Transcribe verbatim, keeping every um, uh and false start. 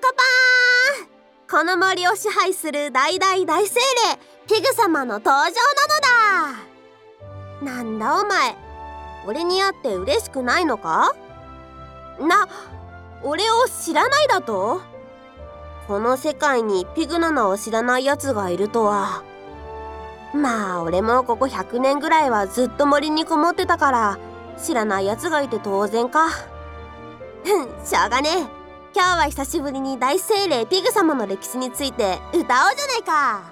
コパーン。この森を支配する大大大精霊ピグ様の登場なのだ。なんだお前、俺に会って嬉しくないのか？な、俺を知らないだと？この世界にピグの名を知らない奴がいるとは。まあ俺もここひゃくねんぐらいはずっと森にこもってたから知らない奴がいて当然か。ふん、しょうがねえ。今日は久しぶりに大精霊ピグ様の歴史について歌おうじゃねえか。